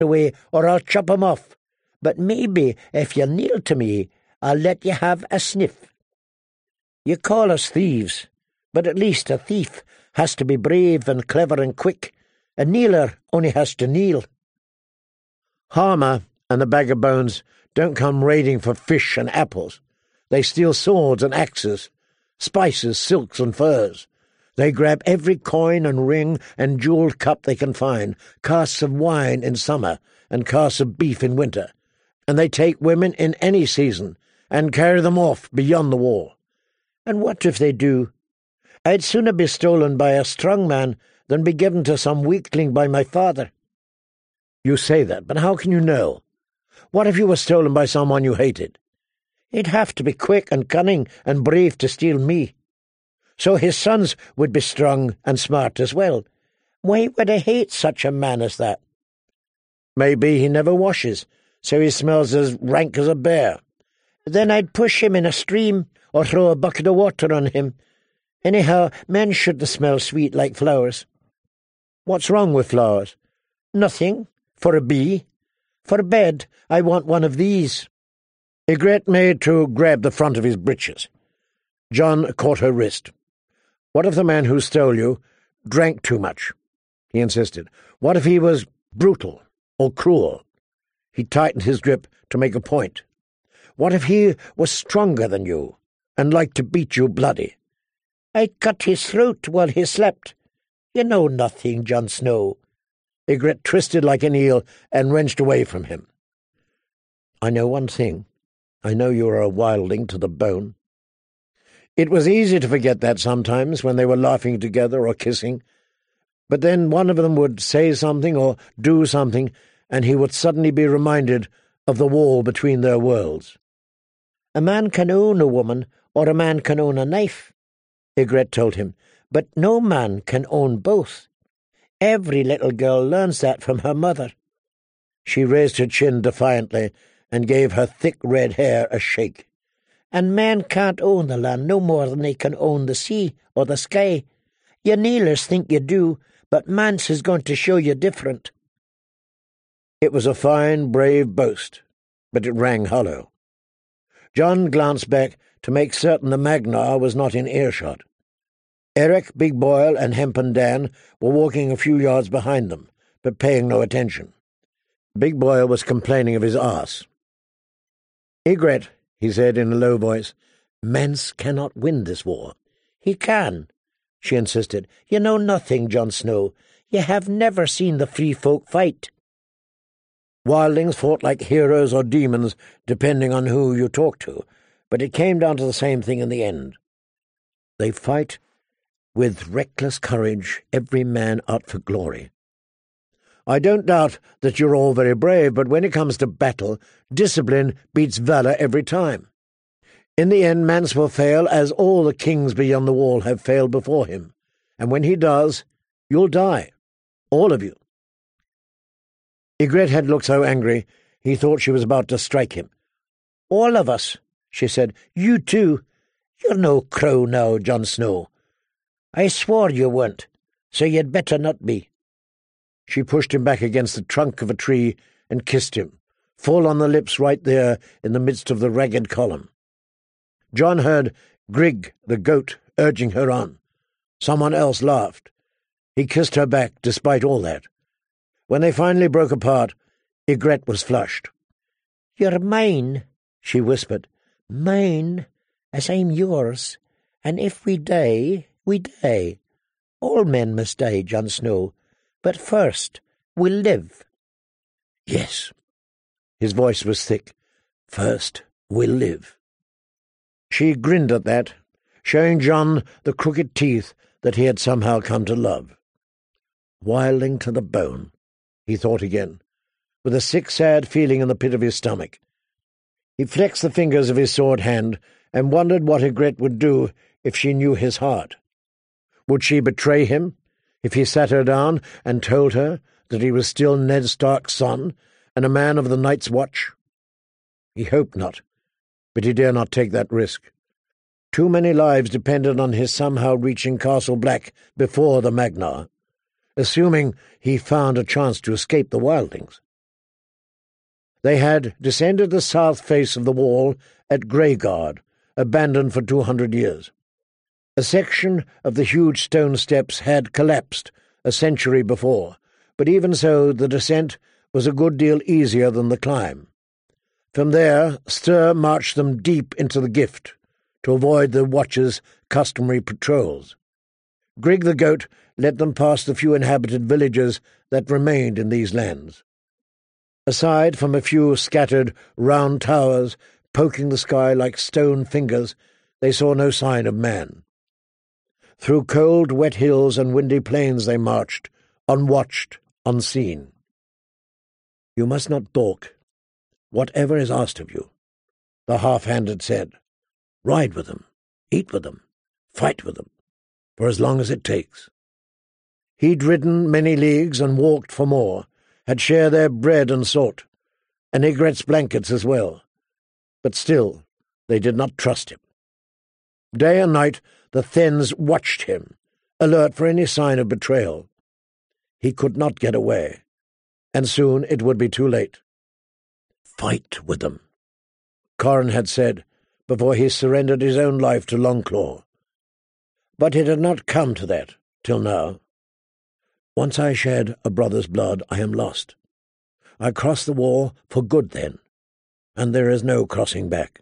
away, or I'll chop 'em off. But maybe, if you kneel to me, I'll let you have a sniff. You call us thieves, but at least a thief has to be brave and clever and quick. A kneeler only has to kneel. Harmer and the Bag of Bones don't come raiding for fish and apples. They steal swords and axes, spices, silks and furs. They grab every coin and ring and jewelled cup they can find, casks of wine in summer and casks of beef in winter, and they take women in any season and carry them off beyond the wall. And what if they do? I'd sooner be stolen by a strong man than be given to some weakling by my father. You say that, but how can you know? What if you were stolen by someone you hated? He'd have to be quick and cunning and brave to steal me. So his sons would be strong and smart as well. Why would I hate such a man as that? Maybe he never washes, so he smells as rank as a bear. Then I'd push him in a stream or throw a bucket of water on him. Anyhow, men shouldn't smell sweet like flowers. What's wrong with flowers? Nothing. For a bee. For bed, I want one of these. Ygritte made to grab the front of his breeches. Jon caught her wrist. What if the man who stole you drank too much? He insisted. What if he was brutal or cruel? He tightened his grip to make a point. What if he was stronger than you and liked to beat you bloody? I cut his throat while he slept. You know nothing, Jon Snow. Ygritte twisted like an eel and wrenched away from him. I know one thing. I know you are a wildling to the bone. It was easy to forget that sometimes when they were laughing together or kissing, but then one of them would say something or do something, and he would suddenly be reminded of the wall between their worlds. A man can own a woman, or a man can own a knife, Ygritte told him, but no man can own both. Every little girl learns that from her mother. She raised her chin defiantly and gave her thick red hair a shake. And men can't own the land no more than they can own the sea or the sky. You kneelers think you do, but Mance is going to show you different. It was a fine, brave boast, but it rang hollow. Jon glanced back to make certain the Magnar was not in earshot. Eric, Big Boyle, and Hempen Dan were walking a few yards behind them, but paying no attention. Big Boyle was complaining of his arse. Ygritte, he said in a low voice, Mance cannot win this war. He can, she insisted. You know nothing, Jon Snow. You have never seen the free folk fight. Wildlings fought like heroes or demons, depending on who you talked to, but it came down to the same thing in the end. They fight with reckless courage, every man out for glory. I don't doubt that you're all very brave, but when it comes to battle, discipline beats valour every time. In the end, Mance will fail, as all the kings beyond the wall have failed before him, and when he does, you'll die, all of you. Ygritte had looked so angry, he thought she was about to strike him. All of us, she said. You too. You're no crow now, Jon Snow. I swore you weren't, so you'd better not be. She pushed him back against the trunk of a tree and kissed him, full on the lips right there in the midst of the ragged column. Jon heard Grigg, the goat, urging her on. Someone else laughed. He kissed her back despite all that. When they finally broke apart, Ygritte was flushed. You're mine, she whispered. Mine, as I'm yours, and if we die, we die. All men must die, Jon Snow, but first we'll live. Yes. His voice was thick. First we'll live. She grinned at that, showing Jon the crooked teeth that he had somehow come to love. Wildling to the bone, he thought again, with a sick, sad feeling in the pit of his stomach. He flexed the fingers of his sword hand and wondered what Ygritte would do if she knew his heart. Would she betray him if he sat her down and told her that he was still Ned Stark's son and a man of the Night's Watch? He hoped not, but he dare not take that risk. Too many lives depended on his somehow reaching Castle Black before the Magnar, assuming he found a chance to escape the wildlings. They had descended the south face of the wall at Greyguard, abandoned for 200 years. A section of the huge stone steps had collapsed a century before, but even so the descent was a good deal easier than the climb. From there, Stir marched them deep into the Gift, to avoid the Watchers' customary patrols. Grig the Goat led them past the few inhabited villages that remained in these lands. Aside from a few scattered round towers poking the sky like stone fingers, they saw no sign of man. Through cold, wet hills and windy plains they marched, unwatched, unseen. "You must not balk, whatever is asked of you," the half-handed said. "Ride with them, eat with them, fight with them, for as long as it takes." He'd ridden many leagues and walked for more, had shared their bread and salt, and Ygritte's blankets as well. But still, they did not trust him. Day and night the Thenns watched him, alert for any sign of betrayal. He could not get away, and soon it would be too late. "Fight with them," Corin had said before he surrendered his own life to Longclaw. But it had not come to that till now. "Once I shed a brother's blood, I am lost. I cross the wall for good then, and there is no crossing back."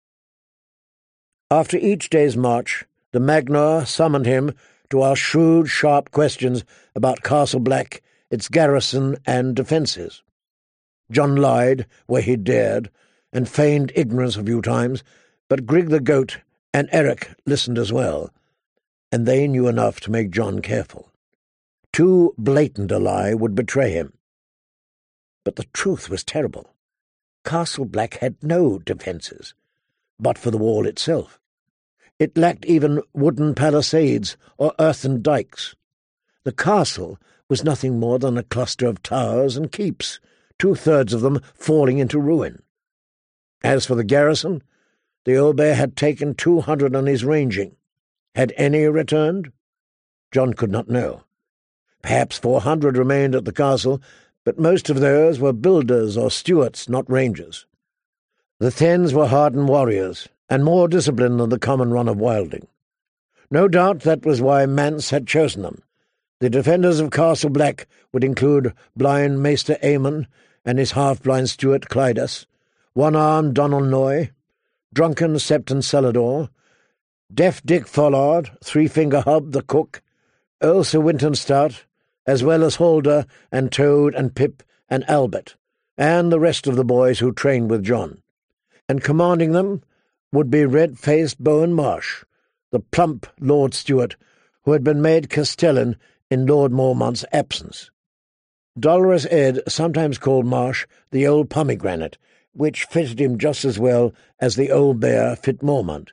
After each day's march, the Magnar summoned him to ask shrewd, sharp questions about Castle Black, its garrison and defences. John lied where he dared, and feigned ignorance a few times, but Grig the Goat and Eric listened as well, and they knew enough to make John careful. Too blatant a lie would betray him. But the truth was terrible. Castle Black had no defences, but for the wall itself. It lacked even wooden palisades or earthen dikes. The castle was nothing more than a cluster of towers and keeps, 2/3 of them falling into ruin. As for the garrison, the old bear had taken 200 on his ranging. Had any returned? John could not know. Perhaps 400 remained at the castle, but most of those were builders or stewards, not rangers. The Thenns were hardened warriors, and more disciplined than the common run of wilding. No doubt that was why Mance had chosen them. The defenders of Castle Black would include blind Maester Aemon and his half-blind steward Clydas, one-armed Donal Noy, drunken Septon Celador, deaf Dick Follard, Three-Finger Hub the cook, Earl Sir Winton Stout, as well as Halder and Toad and Pip and Albert, and the rest of the boys who trained with John. And commanding them would be red-faced Bowen Marsh, the plump Lord Stewart, who had been made Castellan in Lord Mormont's absence. Dolorous Ed sometimes called Marsh the old pomegranate, which fitted him just as well as the old bear fit Mormont.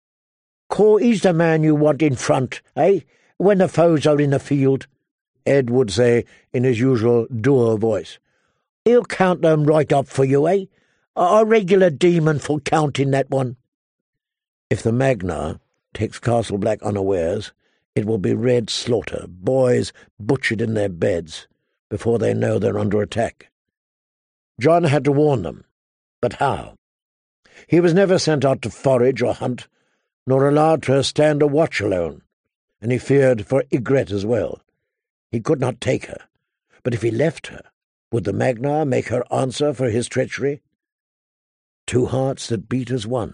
"He's the man you want in front, eh, when the foes are in the field," Ed would say in his usual dour voice. "He'll count them right up for you, eh? A regular demon for counting, that one." If the Magnar takes Castle Black unawares, it will be red slaughter, boys butchered in their beds, before they know they're under attack. John had to warn them, but how? He was never sent out to forage or hunt, nor allowed to stand a watch alone, and he feared for Ygritte as well. He could not take her, but if he left her, would the Magnar make her answer for his treachery? Two hearts that beat as one.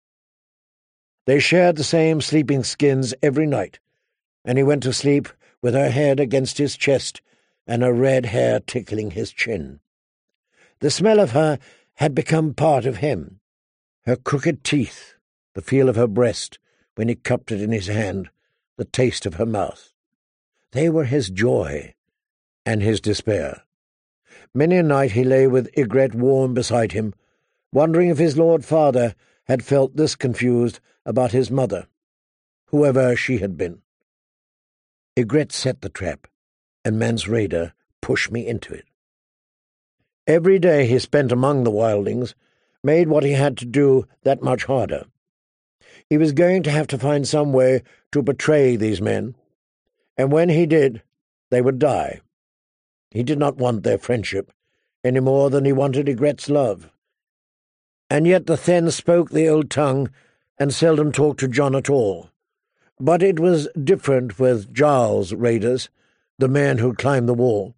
They shared the same sleeping skins every night, and he went to sleep with her head against his chest and her red hair tickling his chin. The smell of her had become part of him. Her crooked teeth, the feel of her breast when he cupped it in his hand, the taste of her mouth. They were his joy and his despair. Many a night he lay with Ygritte warm beside him, wondering if his Lord Father had felt this confused about his mother, whoever she had been. Ygritte set the trap, and Mance Rayder pushed me into it. Every day he spent among the wildlings made what he had to do that much harder. He was going to have to find some way to betray these men, and when he did, they would die. He did not want their friendship. any more than he wanted Ygritte's love. And yet the Thanes spoke the old tongue and seldom talked to Jon at all. But it was different with Jarl's raiders, the men who climbed the wall.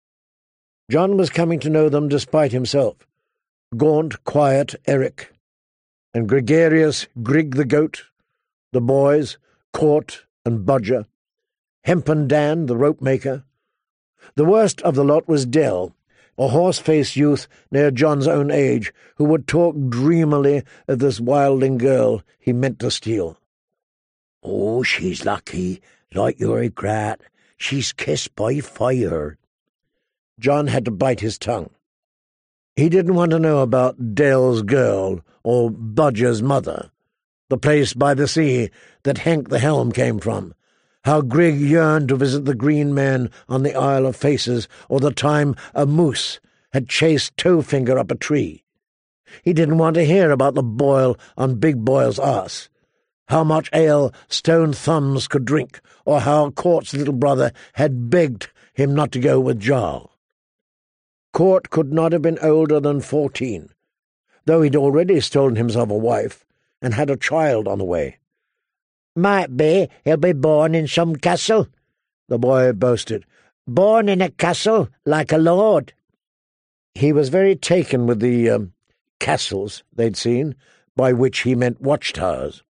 Jon was coming to know them despite himself. Gaunt, quiet Eric, and gregarious Grig the goat, the boys, Court and Bodger, Hempen Dan, the rope-maker. The worst of the lot was Dell, a horse-faced youth near Jon's own age, who would talk dreamily of this wildling girl he meant to steal. "Oh, she's lucky, like your Ygritte. She's kissed by fire." Jon had to bite his tongue. He didn't want to know about Dell's girl or Bodger's mother, the place by the sea that Henk the Helm came from, how Grig yearned to visit the green men on the Isle of Faces, or the time a moose had chased Towfinger up a tree. He didn't want to hear about the boil on Big Boyle's arse, how much ale Stone Thumbs could drink, or how Court's little brother had begged him not to go with Jarl. Court could not have been older than 14, though he'd already stolen himself a wife and had a child on the way. "Might be he'll be born in some castle," the boy boasted. "Born in a castle like a lord." He was very taken with the castles they'd seen, by which he meant watchtowers.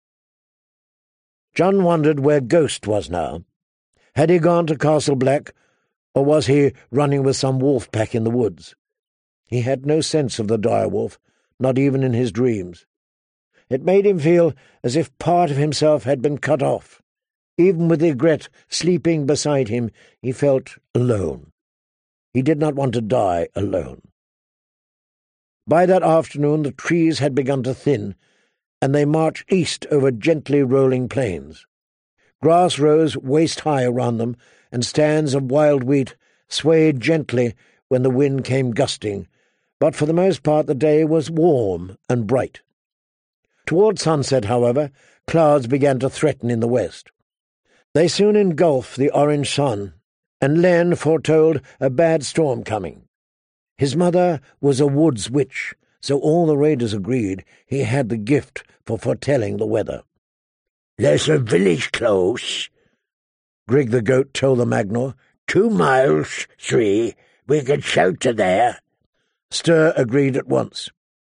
Jon wondered where Ghost was now. Had he gone to Castle Black, or was he running with some wolf pack in the woods? He had no sense of the direwolf, not even in his dreams. It made him feel as if part of himself had been cut off. Even with Ygritte sleeping beside him, he felt alone. He did not want to die alone. By that afternoon the trees had begun to thin, and they marched east over gently rolling plains. Grass rose waist-high around them, and stands of wild wheat swayed gently when the wind came gusting, but for the most part the day was warm and bright. Toward sunset, however, clouds began to threaten in the west. They soon engulfed the orange sun, and Len foretold a bad storm coming. His mother was a woods witch, so all the raiders agreed he had the gift for foretelling the weather. "There's a village close," Grig the goat told the Magnor. 2 miles, 3. We can shelter there." Stur agreed at once.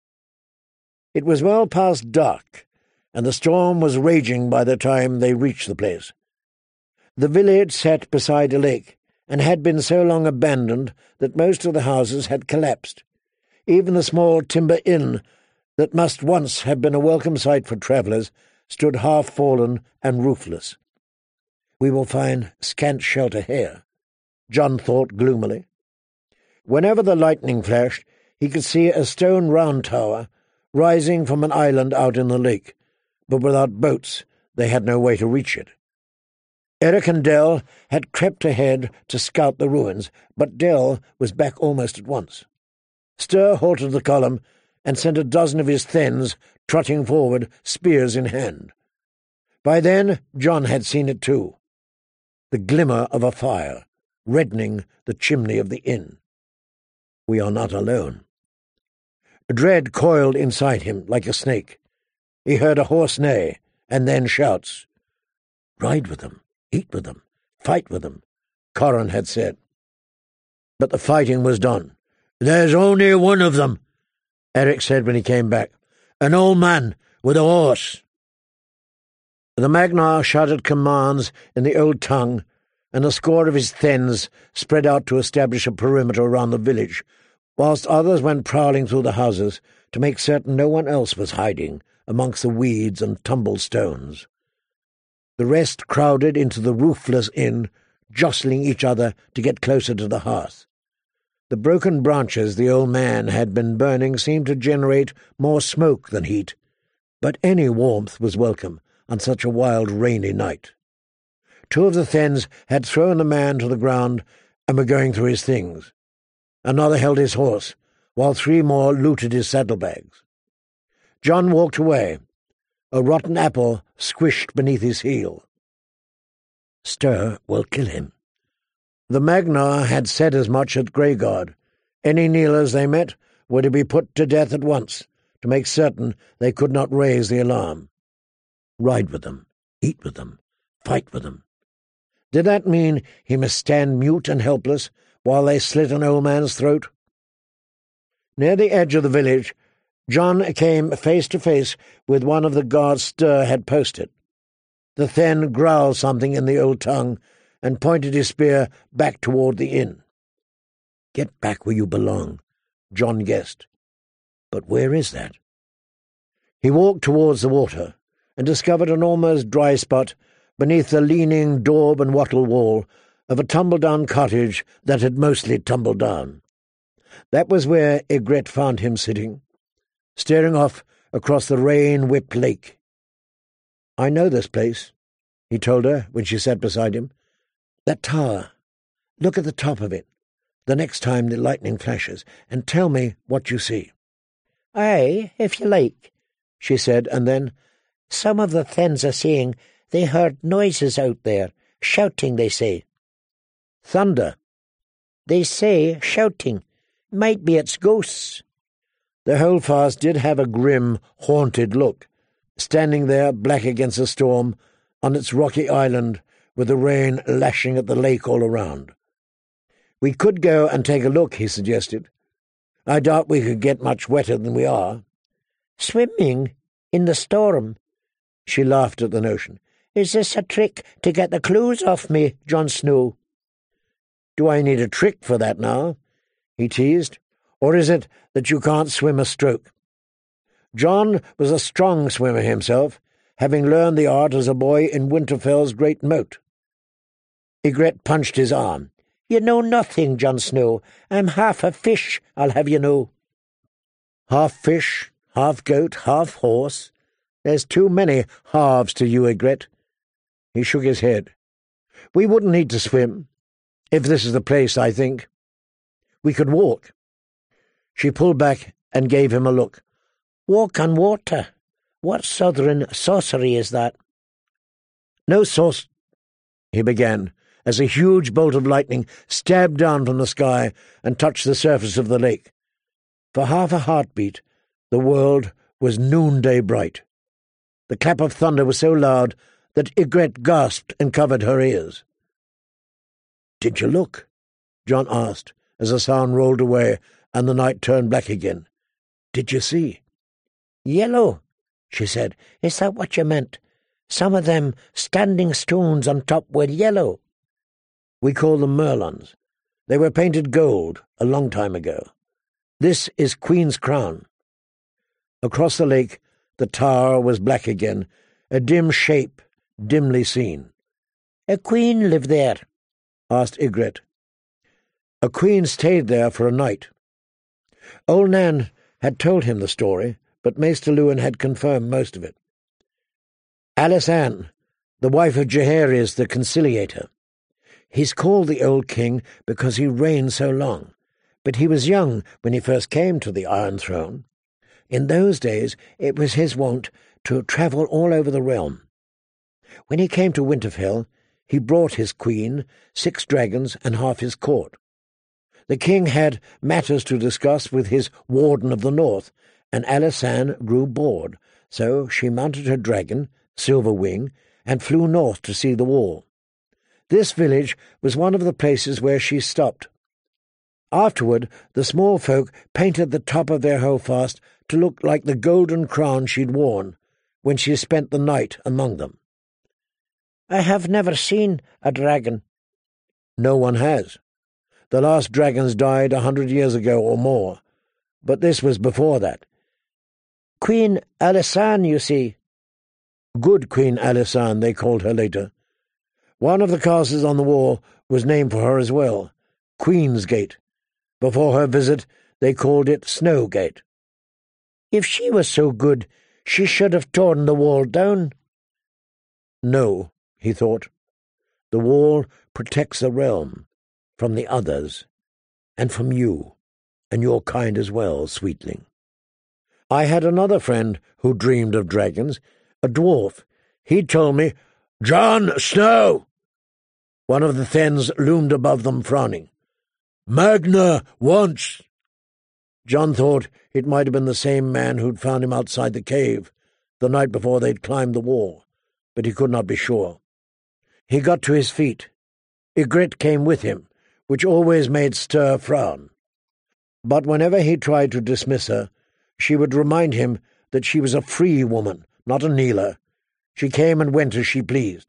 It was well past dark, and the storm was raging by the time they reached the place. The village sat beside a lake, and had been so long abandoned that most of the houses had collapsed. Even the small timber inn, that must once have been a welcome sight for travellers, stood half-fallen and roofless. "We will find scant shelter here," Jon thought gloomily. Whenever the lightning flashed, he could see a stone round tower rising from an island out in the lake, but without boats they had no way to reach it. Eric and Dell had crept ahead to scout the ruins, but Dell was back almost at once. Stur halted the column and sent a dozen of his Thanes trotting forward, spears in hand. By then Jon had seen it too, the glimmer of a fire, reddening the chimney of the inn. We are not alone. Dread coiled inside him like a snake. He heard a hoarse neigh, and then shouts. "Ride with them, eat with them, fight with them," Corran had said. But the fighting was done. "There's only one of them," Eric said when he came back. "An old man with a horse." The Magnar shouted commands in the old tongue, and a score of his Thanes spread out to establish a perimeter around the village, whilst others went prowling through the houses to make certain no one else was hiding amongst the weeds and tumbled stones. The rest crowded into the roofless inn, jostling each other to get closer to the hearth. The broken branches the old man had been burning seemed to generate more smoke than heat, but any warmth was welcome on such a wild, rainy night. 2 of the Thanes had thrown the man to the ground and were going through his things. Another held his horse, while 3 more looted his saddlebags. Jon walked away, a rotten apple squished beneath his heel. "Stur will kill him." The Magnar had said as much at Greyguard. Any kneelers they met were to be put to death at once, to make certain they could not raise the alarm. Ride with them, eat with them, fight with them. Did that mean he must stand mute and helpless while they slit an old man's throat? Near the edge of the village, John came face to face with one of the guards Stir had posted. The Then growled something in the old tongue and pointed his spear back toward the inn. "Get back where you belong," John guessed. But where is that? He walked towards the water and discovered an almost dry spot beneath the leaning daub and wattle wall of a tumble-down cottage that had mostly tumbled down. That was where Ygritte found him sitting, staring off across the rain-whipped lake. "I know this place," he told her when she sat beside him. "That tower. Look at the top of it, the next time the lightning flashes, and tell me what you see." "Aye, if you like," she said, and then, "Some of the Thens are saying they heard noises out there, shouting, they say." "Thunder." "They say shouting. Might be it's ghosts." The holdfast did have a grim, haunted look, standing there black against the storm on its rocky island with the rain lashing at the lake all around. "We could go and take a look," he suggested. "I doubt we could get much wetter than we are." "Swimming? In the storm?" She laughed at the notion. "Is this a trick to get the clothes off me, Jon Snow?" "Do I need a trick for that now?" he teased. "Or is it that you can't swim a stroke?" John was a strong swimmer himself, having learned the art as a boy in Winterfell's great moat. Ygritte punched his arm. "You know nothing, Jon Snow. I'm half a fish, I'll have you know." "Half fish, half goat, half horse. There's too many halves to you, Ygritte." He shook his head. "We wouldn't need to swim, if this is the place, I think. We could walk." She pulled back and gave him a look. "Walk on water? What southern sorcery is that?" "No sauce," he began, as a huge bolt of lightning stabbed down from the sky and touched the surface of the lake. For half a heartbeat, the world was noonday bright. The clap of thunder was so loud that Ygritte gasped and covered her ears. "Did you look?" John asked, as the sound rolled away and the night turned black again. "Did you see?" "Yellow," she said. "Is that what you meant? Some of them standing stones on top were yellow." "We call them merlons. They were painted gold a long time ago. This is Queen's Crown." Across the lake, the tower was black again, a dim shape, dimly seen. "A queen lived there?" asked Ygritte. "A queen stayed there for a night." Old Nan had told him the story, but Maester Luwin had confirmed most of it. "Alysanne, the wife of Jaehaerys the Conciliator. He's called the Old King because he reigned so long, but he was young when he first came to the Iron Throne. In those days it was his wont to travel all over the realm. When he came to Winterfell, he brought his queen, 6 dragons, and half his court. The king had matters to discuss with his Warden of the North, and Alysanne grew bored, so she mounted her dragon, Silverwing, and flew north to see the wall. This village was one of the places where she stopped. Afterward, the small folk painted the top of their holdfast to look like the golden crown she'd worn when she spent the night among them. "I have never seen a dragon." "No one has. The last dragons died 100 years ago or more, but this was before that." "Queen Alysanne, you see." Good Queen Alysanne, they called her later. One of the castles on the wall was named for her as well, Queen's Gate. Before her visit, they called it Snowgate. "If she was so good, she should have torn the wall down." "No," he thought. "The wall protects the realm from the others, and from you, and your kind as well, sweetling. I had another friend who dreamed of dragons, a dwarf. He told me, 'Jon Snow!' One of the Thens loomed above them, frowning. 'Magna once, John thought it might have been the same man who'd found him outside the cave the night before they'd climbed the wall, but he could not be sure. He got to his feet. Ygritte came with him, which always made Stur frown. But whenever he tried to dismiss her, she would remind him that she was a free woman, not a kneeler. She came and went as she pleased.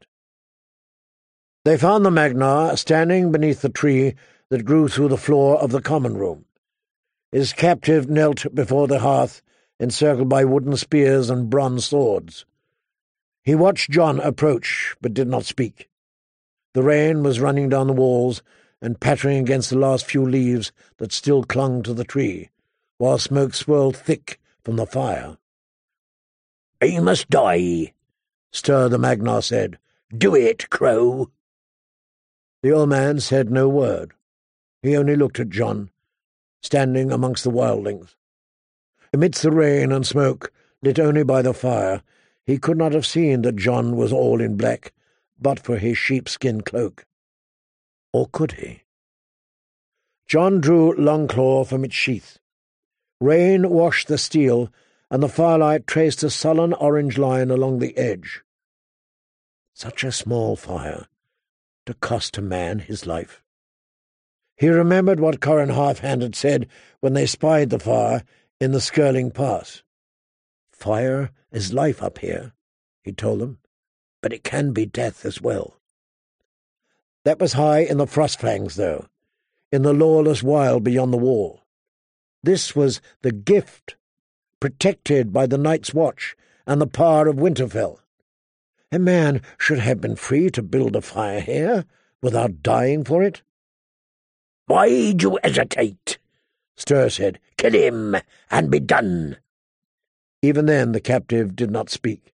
They found the Magnar standing beneath the tree that grew through the floor of the common room. His captive knelt before the hearth, encircled by wooden spears and bronze swords. He watched Jon approach, but did not speak. The rain was running down the walls and pattering against the last few leaves that still clung to the tree, while smoke swirled thick from the fire. "He must die," Stur the Magnar said. "Do it, Crow." The old man said no word. He only looked at Jon, standing amongst the wildlings. Amidst the rain and smoke, lit only by the fire, he could not have seen that Jon was all in black, but for his sheepskin cloak. Or could he? Jon drew Longclaw from its sheath. Rain washed the steel, and the firelight traced a sullen orange line along the edge. Such a small fire, to cost a man his life. He remembered what Corran Halfhand had said when they spied the fire in the Skirling Pass. "Fire is life up here," he told them, "but it can be death as well." That was high in the Frostfangs, though, in the lawless wild beyond the wall. This was the gift, protected by the Night's Watch and the power of Winterfell. A man should have been free to build a fire here without dying for it. "Why do you hesitate?" Stur said. "Kill him, and be done." Even then the captive did not speak.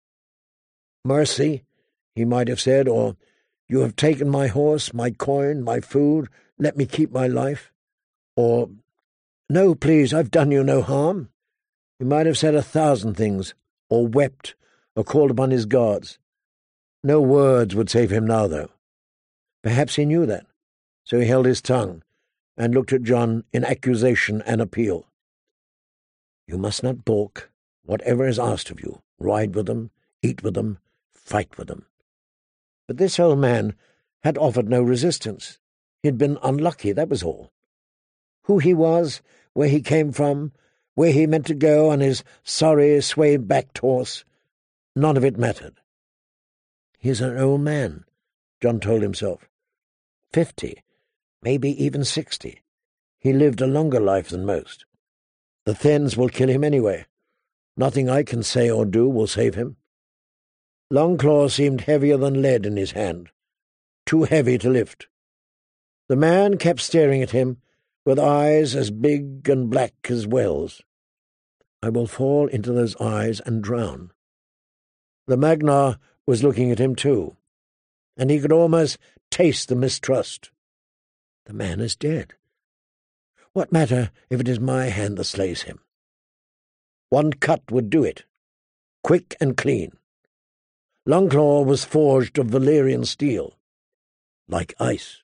"Mercy," he might have said, or, "You have taken my horse, my coin, my food, let me keep my life." Or, "No, please, I've done you no harm." He might have said 1,000 things, or wept, or called upon his gods. No words would save him now, though. Perhaps he knew that, so he held his tongue, and looked at Jon in accusation and appeal. "You must not balk, whatever is asked of you. Ride with them, eat with them, fight with them." But this old man had offered no resistance. He had been unlucky, that was all. Who he was, where he came from, where he meant to go on his sorry, sway-backed horse, none of it mattered. "He is an old man," Jon told himself. 50, maybe even 60. He lived a longer life than most. The Thenns will kill him anyway. Nothing I can say or do will save him. Longclaw seemed heavier than lead in his hand, too heavy to lift. The man kept staring at him, with eyes as big and black as wells. I will fall into those eyes and drown. The Magnar was looking at him too, and he could almost taste the mistrust. The man is dead. What matter if it is my hand that slays him? One cut would do it, quick and clean. Longclaw was forged of Valyrian steel, like ice.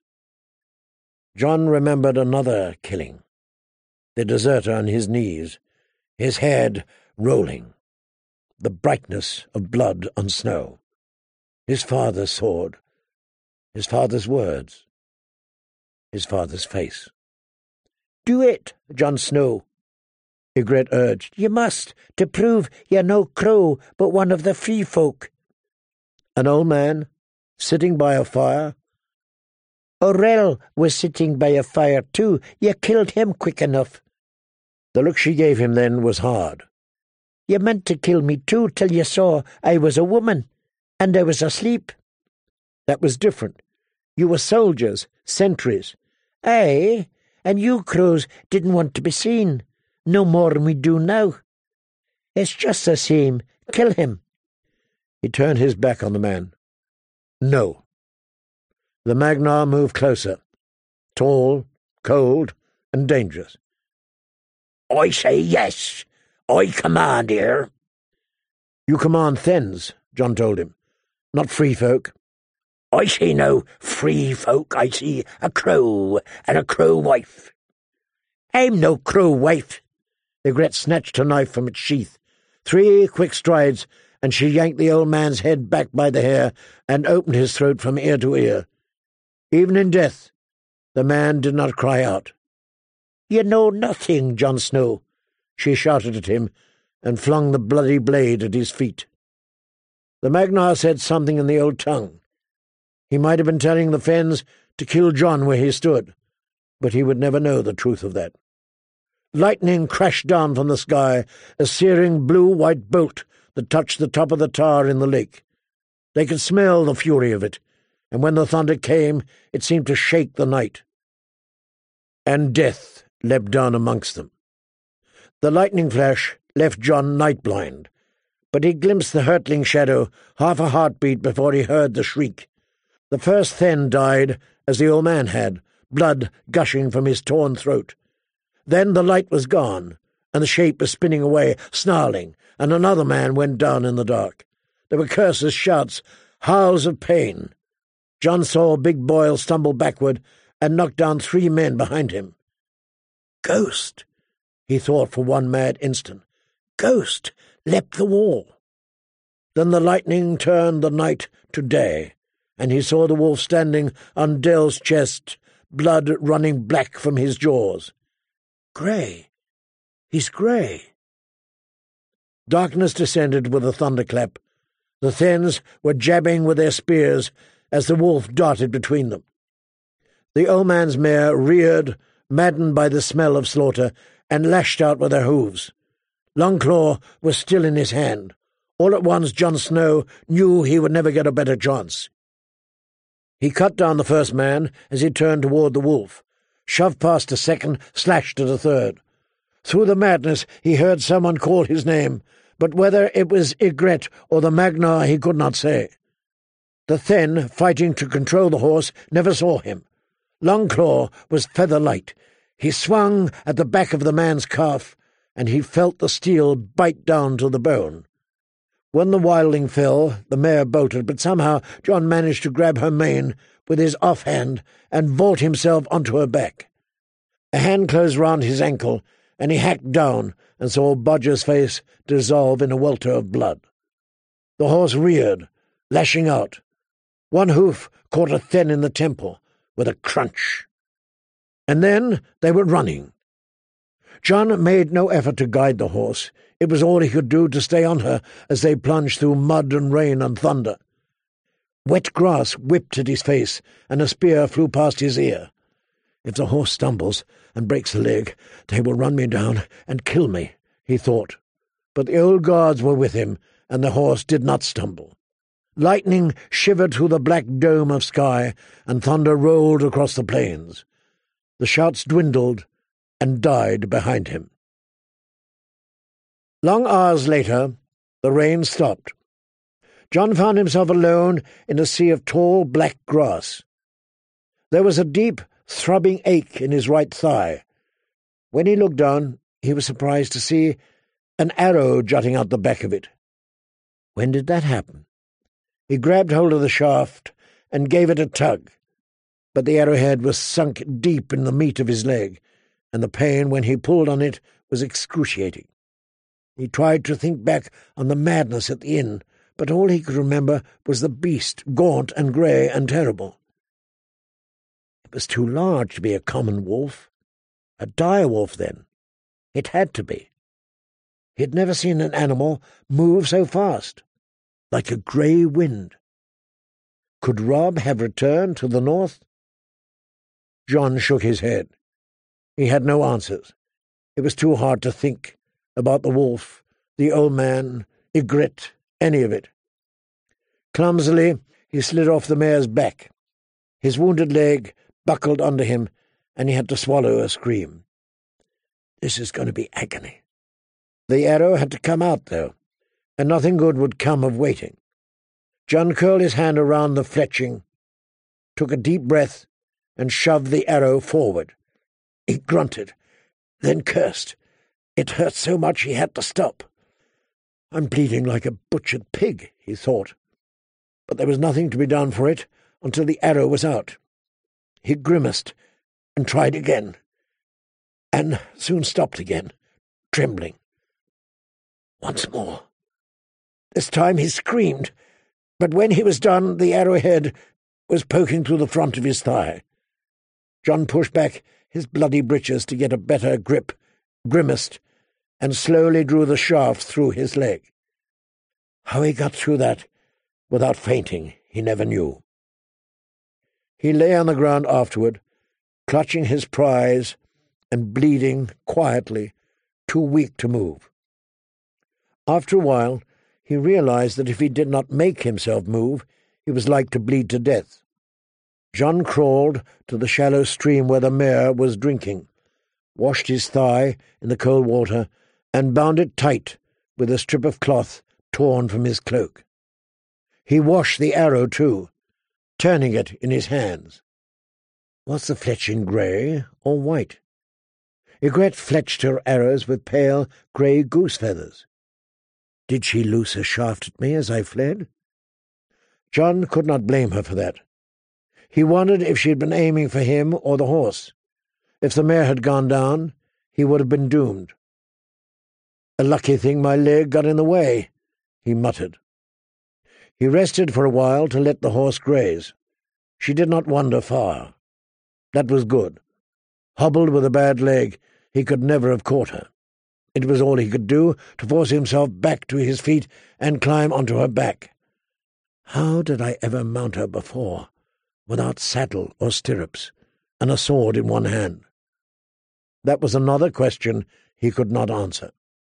Jon remembered another killing, the deserter on his knees, his head rolling, the brightness of blood on snow, his father's sword, his father's words, his father's face. "Do it, Jon Snow," Ygritte urged. "You must, to prove you're no crow, but one of the free folk." An old man, sitting by a fire. "Orell was sitting by a fire too. You killed him quick enough." The look she gave him then was hard. "You meant to kill me too till you saw I was a woman, and I was asleep." "That was different. You were soldiers, sentries." "Aye, and you crows didn't want to be seen, no more'n we do now. It's just the same. Kill him." He turned his back on the man. "No." The Magnar moved closer, tall, cold, and dangerous. "I say yes. I command here." "You command Thenns," Jon told him, "not free folk." "I see no free folk. I see a crow and a crow wife." I'm no crow wife." Ygritte snatched her knife from its sheath. 3 quick strides, and she yanked the old man's head back by the hair and opened his throat from ear to ear. Even in death, the man did not cry out. "You know nothing, Jon Snow," she shouted at him, and flung the bloody blade at his feet. The Magnar said something in the old tongue. He might have been telling the Fens to kill Jon where he stood, but he would never know the truth of that. Lightning crashed down from the sky, a searing blue-white bolt that touched the top of the tower in the lake. They could smell the fury of it, and when the thunder came, it seemed to shake the night. And death leapt down amongst them. The lightning flash left Jon night-blind, but he glimpsed the hurtling shadow half a heartbeat before he heard the shriek. The first Thenn died, as the old man had, blood gushing from his torn throat. Then the light was gone, and the shape was spinning away, snarling, and another man went down in the dark. There were curses, shouts, howls of pain. Jon saw Big Boyle stumble backward and knock down 3 men behind him. Ghost, he thought for one mad instant. Ghost leapt the wall. Then the lightning turned the night to day, and he saw the wolf standing on Dell's chest, blood running black from his jaws. Grey. He's grey. Darkness descended with a thunderclap. The Thenns were jabbing with their spears as the wolf darted between them. The old man's mare reared, maddened by the smell of slaughter, and lashed out with her hooves. Longclaw was still in his hand. All at once Jon Snow knew he would never get a better chance. He cut down the first man as he turned toward the wolf, shoved past a second, slashed at a third. Through the madness he heard someone call his name, but whether it was Ygritte or the Magnar he could not say. The Thenn, fighting to control the horse, never saw him. Longclaw was feather-light. He swung at the back of the man's calf, and he felt the steel bite down to the bone. When the wildling fell, the mare bolted, but somehow Jon managed to grab her mane with his offhand and vault himself onto her back. A hand closed round his ankle, and he hacked down and saw Bodger's face dissolve in a welter of blood. The horse reared, lashing out. One hoof caught a Thenn in the temple with a crunch. And then they were running. Jon made no effort to guide the horse. It was all he could do to stay on her as they plunged through mud and rain and thunder. Wet grass whipped at his face, and a spear flew past his ear. If the horse stumbles and breaks a leg, they will run me down and kill me, he thought. But the old guards were with him, and the horse did not stumble. Lightning shivered through the black dome of sky, and thunder rolled across the plains. The shouts dwindled and died behind him. Long hours later, the rain stopped. Jon found himself alone in a sea of tall black grass. There was a deep, throbbing ache in his right thigh. When he looked down, he was surprised to see an arrow jutting out the back of it. When did that happen? He grabbed hold of the shaft and gave it a tug, but the arrowhead was sunk deep in the meat of his leg, and the pain when he pulled on it was excruciating. He tried to think back on the madness at the inn, but all he could remember was the beast, gaunt and grey and terrible. It was too large to be a common wolf. A dire wolf, then. It had to be. He had never seen an animal move so fast, like a grey wind. Could Robb have returned to the north? Jon shook his head. He had no answers. It was too hard to think about the wolf, the old man, Ygritte, any of it. Clumsily, he slid off the mare's back. His wounded leg buckled under him, and he had to swallow a scream. This is going to be agony. The arrow had to come out, though, and nothing good would come of waiting. Jon curled his hand around the fletching, took a deep breath, and shoved the arrow forward. He grunted, then cursed. It hurt so much he had to stop. I'm bleeding like a butchered pig, he thought. But there was nothing to be done for it until the arrow was out. He grimaced and tried again. and soon stopped again, trembling. Once more. This time he screamed, but when he was done, the arrowhead was poking through the front of his thigh. John pushed back his bloody breeches to get a better grip, grimaced, and slowly drew the shaft through his leg. How he got through that without fainting, he never knew. He lay on the ground afterward, clutching his prize and bleeding quietly, too weak to move. After a while, he realized that if he did not make himself move, he was like to bleed to death. John crawled to the shallow stream where the mare was drinking, washed his thigh in the cold water, and bound it tight with a strip of cloth torn from his cloak. He washed the arrow, too, turning it in his hands. Was the fletching grey or white? Ygritte fletched her arrows with pale grey goose feathers. Did she loose a shaft at me as I fled? John could not blame her for that. He wondered if she had been aiming for him or the horse. If the mare had gone down, he would have been doomed. A lucky thing my leg got in the way, he muttered. He rested for a while to let the horse graze. She did not wander far. That was good. Hobbled with a bad leg, he could never have caught her. It was all he could do to force himself back to his feet and climb onto her back. How did I ever mount her before, without saddle or stirrups, and a sword in one hand? That was another question he could not answer.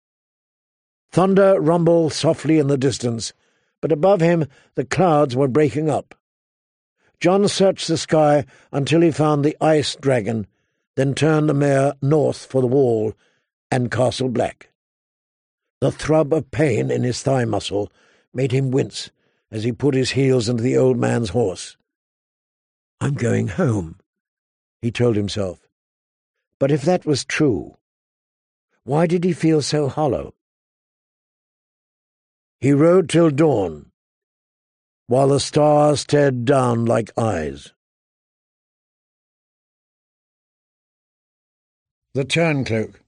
Thunder rumbled softly in the distance, but above him the clouds were breaking up. John searched the sky until he found the ice dragon, then turned the mare north for the wall and Castle Black. The throb of pain in his thigh muscle made him wince as he put his heels into the old man's horse. "I'm going home," he told himself. But if that was true, why did he feel so hollow? He rode till dawn, while the stars stared down like eyes. The Turncloak.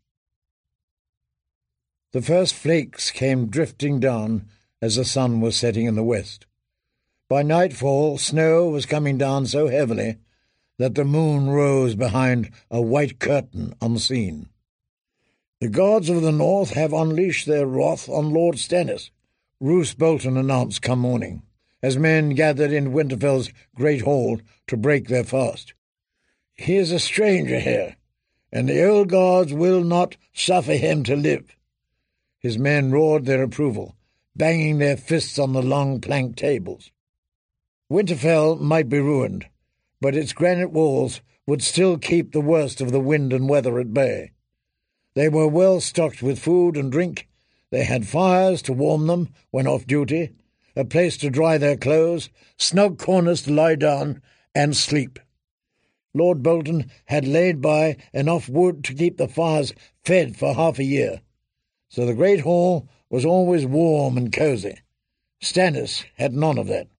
The first flakes came drifting down as the sun was setting in the west. By nightfall, snow was coming down so heavily that the moon rose behind a white curtain unseen. "The gods of the north have unleashed their wrath on Lord Stannis," Roose Bolton announced come morning, as men gathered in Winterfell's great hall to break their fast. "He is a stranger here, and the old gods will not suffer him to live." His men roared their approval, banging their fists on the long plank tables. Winterfell might be ruined, but its granite walls would still keep the worst of the wind and weather at bay. They were well stocked with food and drink. They had fires to warm them when off duty, a place to dry their clothes, snug corners to lie down and sleep. Lord Bolton had laid by enough wood to keep the fires fed for half a year, so the great hall was always warm and cosy. Stannis had none of that.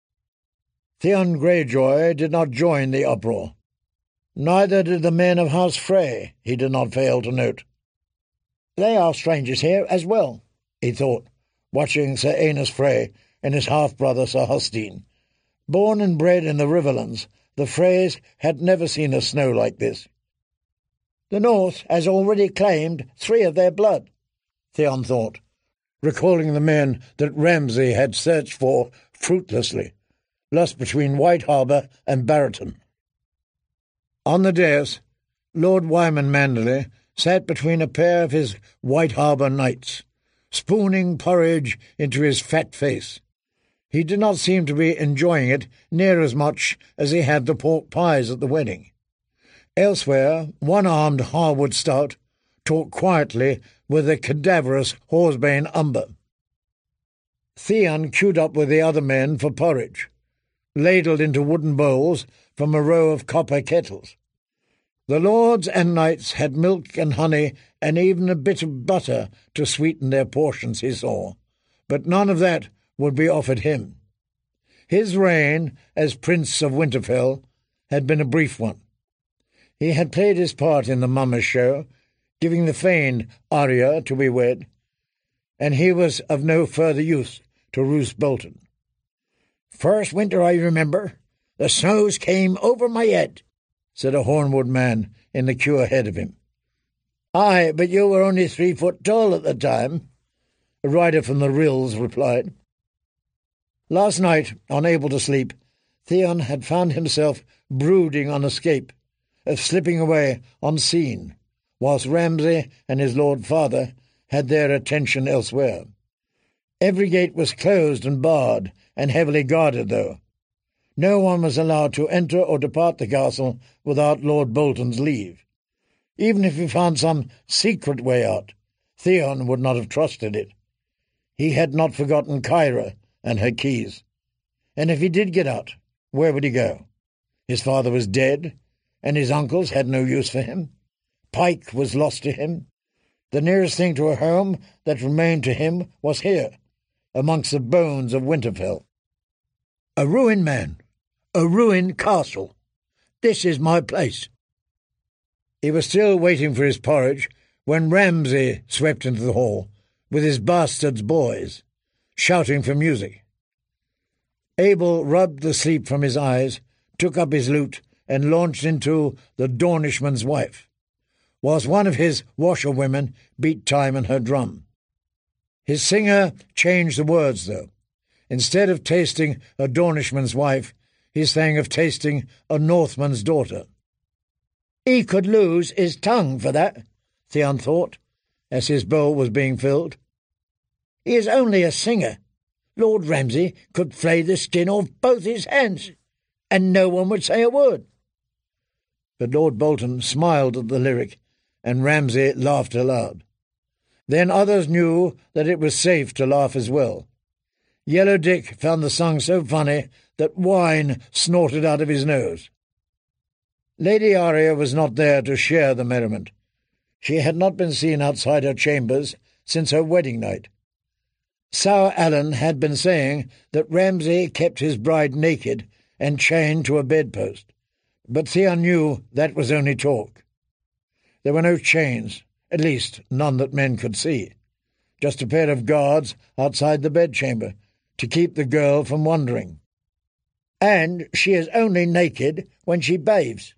Theon Greyjoy did not join the uproar. Neither did the men of House Frey, he did not fail to note. "They are strangers here as well," he thought, watching Sir Aenys Frey and his half-brother Sir Hustine. Born and bred in the Riverlands, the Freys had never seen a snow like this. "The North has already claimed 3 of their blood," Theon thought, recalling the men that Ramsay had searched for fruitlessly, lost between White Harbour and Barraton. On the dais, Lord Wyman Manderley sat between a pair of his White Harbour knights, spooning porridge into his fat face. He did not seem to be enjoying it near as much as he had the pork pies at the wedding. Elsewhere, one-armed Harwood Stout talked quietly with the cadaverous Horsebane Umber. Theon queued up with the other men for porridge, ladled into wooden bowls from a row of copper kettles. The lords and knights had milk and honey and even a bit of butter to sweeten their portions, he saw, but none of that would be offered him. His reign as Prince of Winterfell had been a brief one. He had played his part in the mummers' show, giving the feigned Arya to be wed, and he was of no further use to Roose Bolton. "First winter I remember, the snows came over my head," said a Hornwood man in the queue ahead of him. "Aye, but you were only 3 foot tall at the time," a rider from the rills replied. Last night, unable to sleep, Theon had found himself brooding on escape, of slipping away unseen, whilst Ramsay and his Lord Father had their attention elsewhere. Every gate was closed and barred, and heavily guarded, though. No one was allowed to enter or depart the castle without Lord Bolton's leave. Even if he found some secret way out, Theon would not have trusted it. He had not forgotten Kyra and her keys. And if he did get out, where would he go? His father was dead, and his uncles had no use for him. Pike was lost to him. The nearest thing to a home that remained to him was here, amongst the bones of Winterfell. A ruined man, a ruined castle. This is my place. He was still waiting for his porridge when Ramsay swept into the hall with his bastard's boys, shouting for music. Abel rubbed the sleep from his eyes, took up his lute, and launched into The Dornishman's Wife, whilst one of his washerwomen beat time on her drum. His singer changed the words, though. Instead of tasting a Dornishman's wife, he sang of tasting a Northman's daughter. He could lose his tongue for that, Theon thought, as his bowl was being filled. He is only a singer. Lord Ramsay could flay the skin off both his hands, and no one would say a word. But Lord Bolton smiled at the lyric, and Ramsay laughed aloud. Then others knew that it was safe to laugh as well. Yellow Dick found the song so funny that wine snorted out of his nose. Lady Arya was not there to share the merriment. She had not been seen outside her chambers since her wedding night. Sour Allen had been saying that Ramsay kept his bride naked and chained to a bedpost, but Theon knew that was only talk. There were no chains, at least none that men could see, just a pair of guards outside the bedchamber to keep the girl from wandering. And she is only naked when she bathes.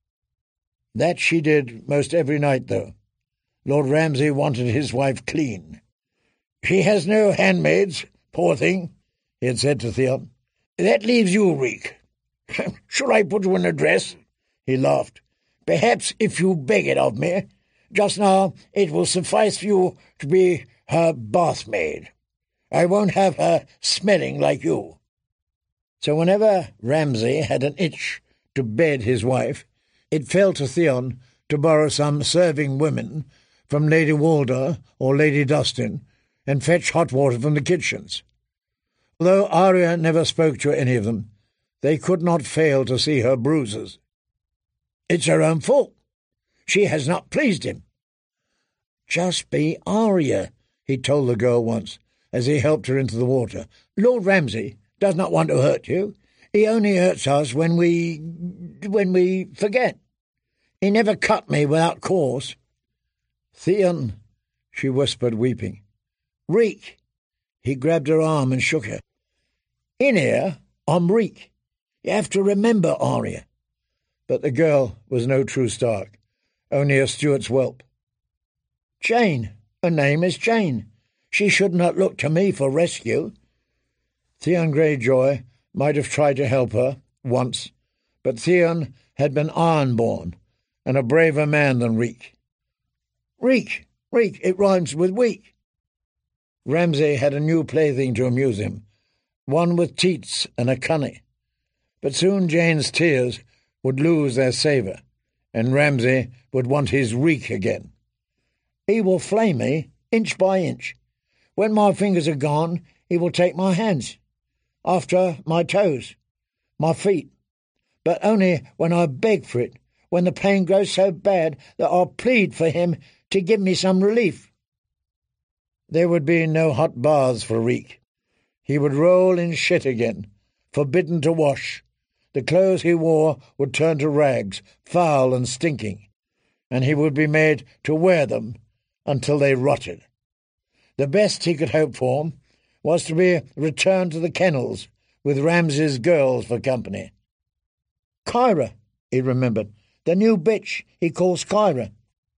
That she did most every night, though. Lord Ramsay wanted his wife clean. "She has no handmaids, poor thing," he had said to Theon. "That leaves you, Reek. Shall I put you in a dress?" He laughed. "Perhaps if you beg it of me. Just now it will suffice for you to be her bath-maid. I won't have her smelling like you." So whenever Ramsay had an itch to bed his wife, it fell to Theon to borrow some serving women from Lady Walder or Lady Dustin and fetch hot water from the kitchens. Although Arya never spoke to any of them, they could not fail to see her bruises. "It's her own fault. She has not pleased him." "Just be Arya," he told the girl once, as he helped her into the water. "Lord Ramsay does not want to hurt you. He only hurts us when we forget. He never cut me without cause." "Theon," she whispered, weeping. "Reek." He grabbed her arm and shook her. "In here, I'm Reek. You have to remember, Arya." But the girl was no true Stark, only a Stuart's whelp. "Jane. Her name is Jane. She should not look to me for rescue." Theon Greyjoy might have tried to help her, once, but Theon had been Ironborn, and a braver man than Reek. "Reek, Reek, it rhymes with weak." Ramsay had a new plaything to amuse him, one with teats and a cunny. But soon Jane's tears would lose their savour, and Ramsay would want his Reek again. "He will flay me, inch by inch. When my fingers are gone, he will take my hands, after my toes, my feet, but only when I beg for it, when the pain grows so bad that I'll plead for him to give me some relief." There would be no hot baths for Reek. He would roll in shit again, forbidden to wash, The clothes he wore would turn to rags, foul and stinking, and he would be made to wear them until they rotted. The best he could hope for was to be returned to the kennels with Ramsay's girls for company. Kyra, he remembered, the new bitch he calls Kyra.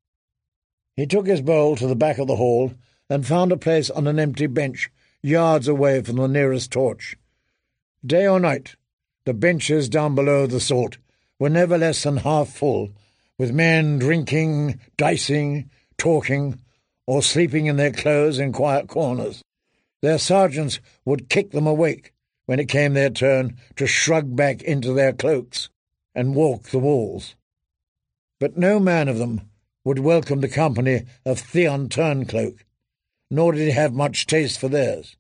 He took his bowl to the back of the hall and found a place on an empty bench yards away from the nearest torch. Day or night, the benches down below the salt were never less than half full, with men drinking, dicing, talking, or sleeping in their clothes in quiet corners. Their sergeants would kick them awake when it came their turn to shrug back into their cloaks and walk the walls. But no man of them would welcome the company of Theon Turncloak, nor did he have much taste for theirs.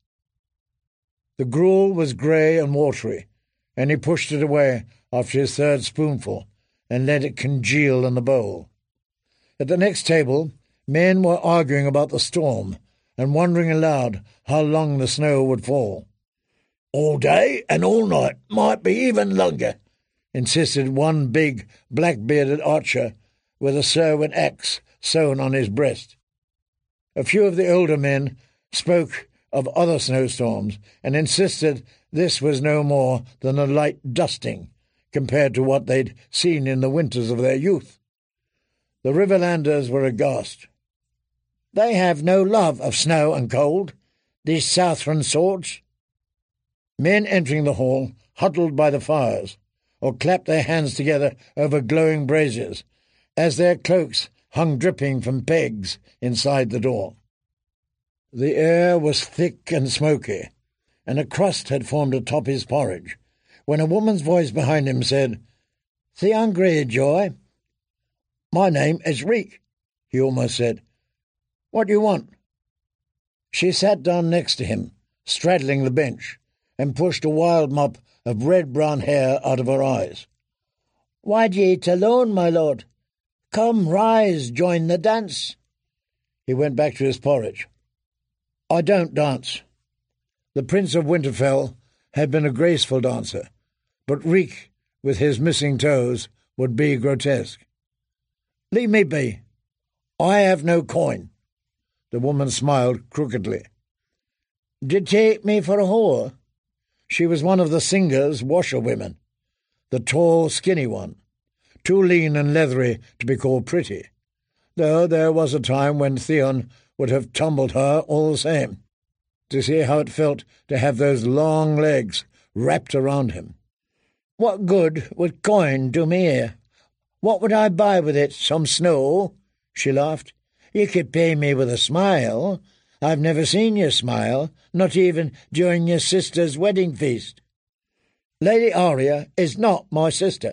The gruel was grey and watery, and he pushed it away after his third spoonful and let it congeal in the bowl. At the next table, men were arguing about the storm and wondering aloud how long the snow would fall. "All day and all night, might be even longer," insisted one big, black-bearded archer with a Serwyn axe sewn on his breast. A few of the older men spoke of other snowstorms and insisted this was no more than a light dusting compared to what they'd seen in the winters of their youth. The Riverlanders were aghast. "They have no love of snow and cold, these Southron swords." Men entering the hall huddled by the fires, or clapped their hands together over glowing braziers, as their cloaks hung dripping from pegs inside the door. The air was thick and smoky, and a crust had formed atop his porridge, when a woman's voice behind him said, "Theon Greyjoy." "My name is Reek," he almost said. "What do you want?" She sat down next to him, straddling the bench, and pushed a wild mop of red-brown hair out of her eyes. "Why d'ye eat alone, my lord? Come, rise, join the dance." He went back to his porridge. "I don't dance." The Prince of Winterfell had been a graceful dancer, but Reek, with his missing toes, would be grotesque. "Leave me be. I have no coin." The woman smiled crookedly. "D'ye take me for a whore?" She was one of the Singer's washerwomen, the tall, skinny one, too lean and leathery to be called pretty, though there was a time when Theon would have tumbled her all the same, to see how it felt to have those long legs wrapped around him. "What good would coin do me here? What would I buy with it? Some snow?" She laughed. "You could pay me with a smile. I've never seen you smile, not even during your sister's wedding feast." "Lady Arya is not my sister."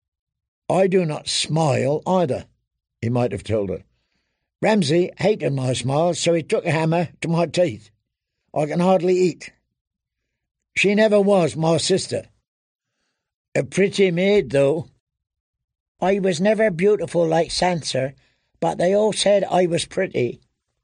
"I do not smile either," he might have told her. "Ramsay hated my smile, so he took a hammer to my teeth. I can hardly eat." "She never was my sister." "A pretty maid, though." "I was never beautiful like Sansa, but they all said I was pretty."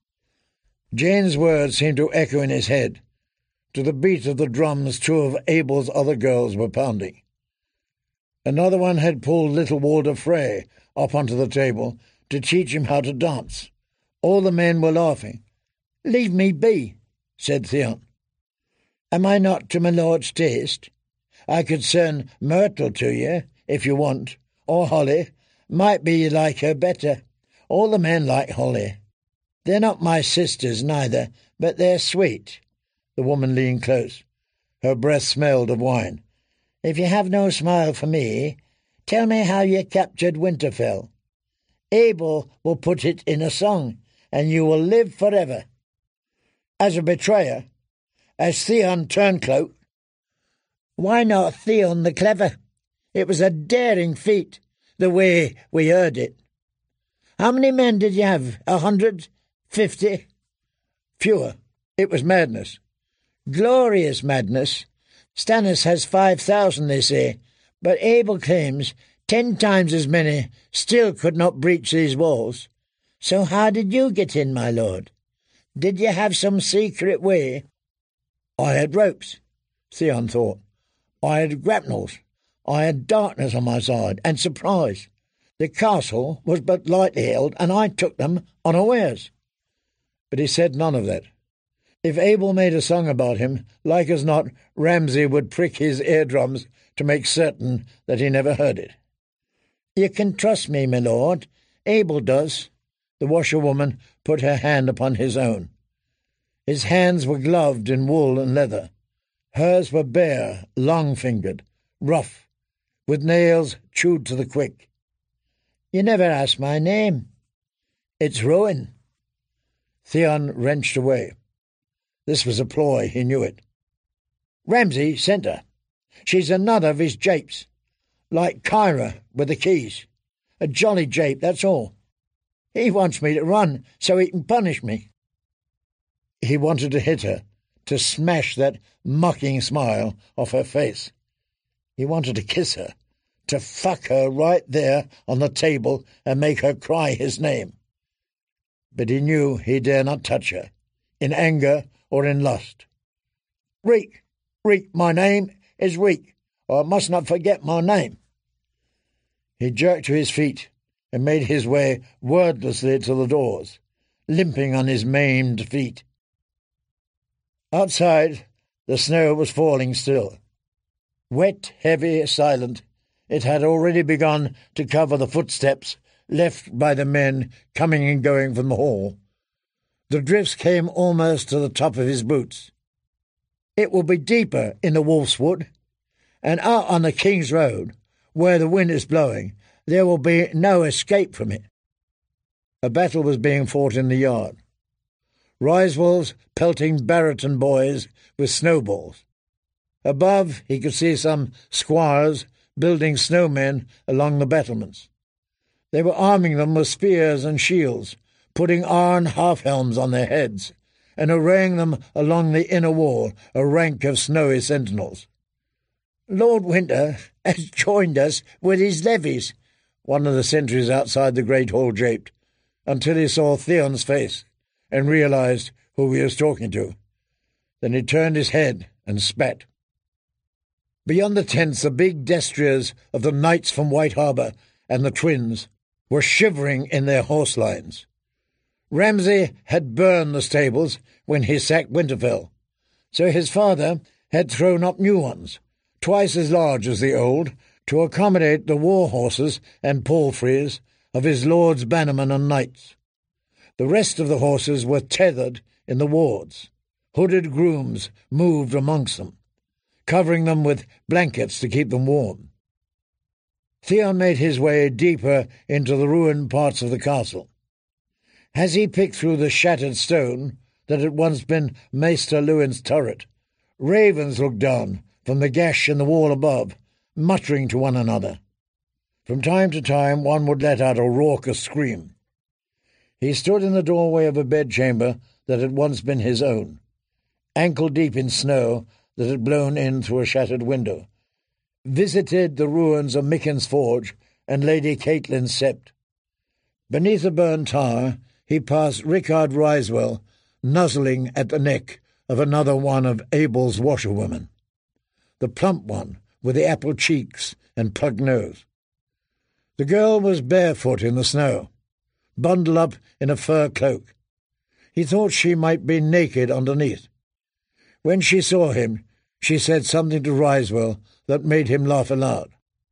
Jane's words seemed to echo in his head, to the beat of the drums two of Abel's other girls were pounding. Another one had pulled little Walder Frey up onto the table to teach him how to dance. All the men were laughing. "Leave me be," said Theon. "Am I not to my lord's taste? I could send Myrtle to you, if you want, or Holly. Might be you like her better. All the men like Holly. They're not my sisters neither, but they're sweet." The woman leaned close. Her breath smelled of wine. "If you have no smile for me, tell me how you captured Winterfell. Abel will put it in a song, and you will live forever. As a betrayer, as Theon Turncloak." "Why not Theon the Clever? It was a daring feat, the way we heard it. How many men did you have? 100? 50? "Fewer. It was madness." "Glorious madness. Stannis has 5,000, they say, but Abel claims 10 times as many still could not breach these walls. So how did you get in, my lord? Did you have some secret way?" "I had ropes," Theon thought. "I had grapnels. I had darkness on my side, and surprise. The castle was but lightly held, and I took them unawares. But he said none of that. If Abel made a song about him, like as not, Ramsay would prick his eardrums to make certain that he never heard it. "You can trust me, my lord. Abel does." The washerwoman put her hand upon his own. His hands were gloved in wool and leather. Hers were bare, long-fingered, rough, with nails chewed to the quick. "You never asked my name." "It's Rowan." Theon wrenched away. This was a ploy, he knew it. "Ramsay sent her. She's another of his japes, like Kyra with the keys. A jolly jape, that's all. He wants me to run so he can punish me." He wanted to hit her, to smash that mocking smile off her face. He wanted to kiss her, to fuck her right there on the table and make her cry his name. But he knew he dare not touch her, in anger or in lust. "Reek, Reek, my name is Reek, or I must not forget my name." He jerked to his feet and made his way wordlessly to the doors, limping on his maimed feet. Outside, the snow was falling still. Wet, heavy, silent, it had already begun to cover the footsteps left by the men coming and going from the hall. The drifts came almost to the top of his boots. It will be deeper in the Wolf's Wood, and out on the King's Road, where the wind is blowing, there will be no escape from it. A battle was being fought in the yard. Ryswolves pelting Barreton boys with snowballs. Above he could see some squires building snowmen along the battlements. They were arming them with spears and shields, putting iron half-helms on their heads, and arraying them along the inner wall, a rank of snowy sentinels. "Lord Winter has joined us with his levies," one of the sentries outside the great hall japed, until he saw Theon's face and realized who he was talking to. Then he turned his head and spat. Beyond the tents, the big destriers of the knights from White Harbour and the twins were shivering in their horse lines. Ramsay had burned the stables when he sacked Winterfell, so his father had thrown up new ones, twice as large as the old, to accommodate the war horses and palfreys of his lords bannermen and knights. The rest of the horses were tethered in the wards. Hooded grooms moved amongst them, covering them with blankets to keep them warm. Theon made his way deeper into the ruined parts of the castle. As he picked through the shattered stone that had once been Maester Lewin's turret, ravens looked down from the gash in the wall above, muttering to one another. From time to time one would let out a raucous scream. He stood in the doorway of a bedchamber that had once been his own, ankle-deep in snow that had blown in through a shattered window, visited the ruins of Micken's forge and Lady Catelyn's sept. Beneath a burned tower he passed Rickard Ryswell, nuzzling at the neck of another one of Abel's washerwomen, the plump one with the apple cheeks and pug nose. The girl was barefoot in the snow, bundled up in a fur cloak. He thought she might be naked underneath. When she saw him, she said something to Ryswell that made him laugh aloud.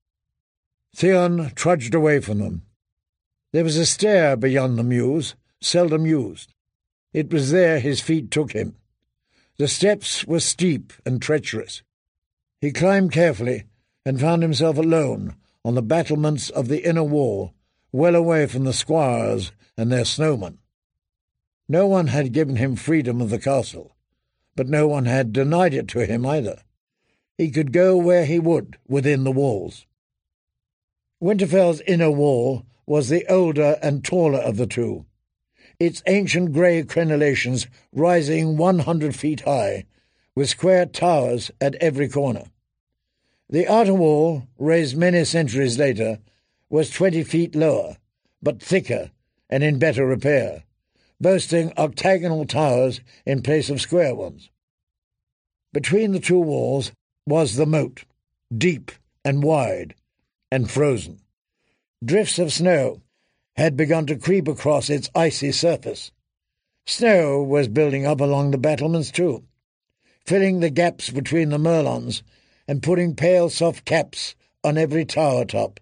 Theon trudged away from them. There was a stair beyond the mews, seldom used. It was there his feet took him. The steps were steep and treacherous. He climbed carefully and found himself alone on the battlements of the inner wall, well away from the squires and their snowmen. No one had given him freedom of the castle, but no one had denied it to him either. He could go where he would within the walls. Winterfell's inner wall was the older and taller of the two, its ancient grey crenellations rising 100 feet high, with square towers at every corner. The outer wall, raised many centuries later, was 20 feet lower, but thicker and in better repair, boasting octagonal towers in place of square ones. Between the two walls was the moat, deep and wide and frozen. Drifts of snow had begun to creep across its icy surface. Snow was building up along the battlements too, filling the gaps between the merlons and putting pale soft caps on every tower top.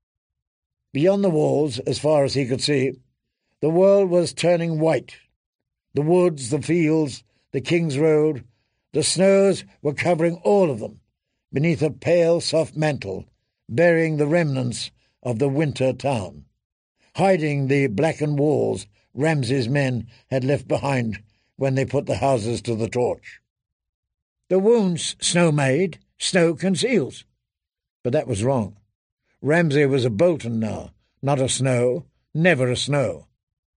Beyond the walls, as far as he could see, the world was turning white. The woods, the fields, the King's Road, the snows were covering all of them beneath a pale soft mantle, burying the remnants of the winter town, hiding the blackened walls Ramsay's men had left behind when they put the houses to the torch. The wounds snow made, snow conceals. But that was wrong. Ramsay was a Bolton now, not a Snow, never a Snow.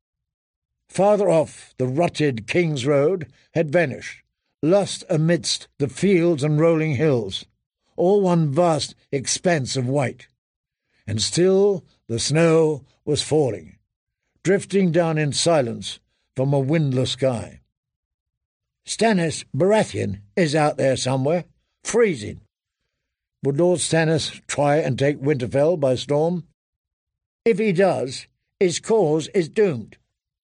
Farther off, the rutted King's Road had vanished, lost amidst the fields and rolling hills, all one vast expanse of white. And still the snow was falling, drifting down in silence from a windless sky. Stannis Baratheon is out there somewhere, freezing. Would Lord Stannis try and take Winterfell by storm? If he does, his cause is doomed.